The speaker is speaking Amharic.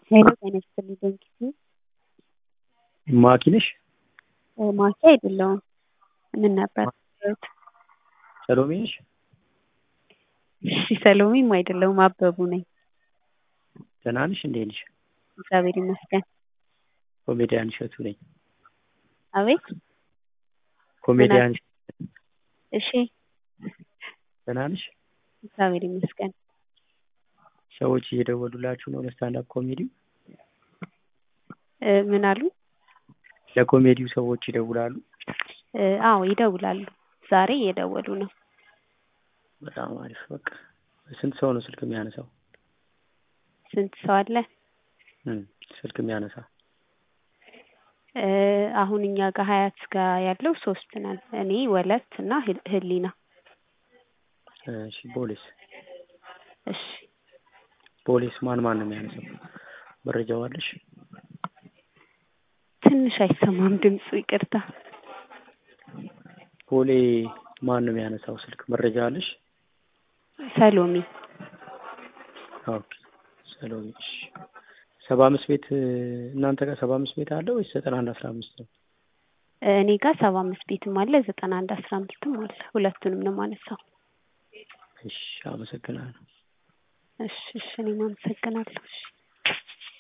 ሄሎ ጤና ይስጥልኝ ዶንኪ ማኪ ነሽ? ማኪ አይደለሁም። ምን ነበር? ሰሎሜ ነሽ? እሺ ሰሎሜም አይደለሁም አበቡ ነኝ። ደህና ነሽ? እንዴት ነሽ? እግዚአብሔር ይመስገን። ኮሜዲያን እሸቱ ነኝ። አቤት ኮሜዲያን እሺ ደህና ነሽ? እግዚአብሔር ይመስገን። ሰዎች እየደወሉላችሁ ነው ለስታንዳፕ ኮሜዲው? ምን አሉ? ለኮሜዲው ሰዎች ይደውላሉ? አዎ ይደውላሉ። ዛሬ እየደወሉ ነው። በጣም አሪፍ። በቃ ስንት ሰው ነው ስልክ የሚያነሳው? ስንት ሰው አለ? ስልክ የሚያነሳ አሁን እኛ ጋር ሀያት ጋር ያለው 3 ነን። እኔ ወለት እና ህሊና። እሺ ፖሊስ እሺ ፖሊስ ማን ነው የሚያነሳው? መረጃው አለሽ? ትንሽ አይሰማም ድምፁ ይቅርታ። ፖሌ ማን ነው የሚያነሳው ስልክ? መረጃ አለሽ? ሰሎሜ። ኦኬ ሰሎሜ። እሺ 75 ቤት እናንተ ጋር 75 ቤት አለ ወይስ 9115 ነው? እኔ ጋር 75 ቤትም አለ 9115ም አለ። ሁለቱንም ነው የማነሳው። እሺ አመሰግናለሁ። እሺ እኔም አመሰግናለሁ። እሺ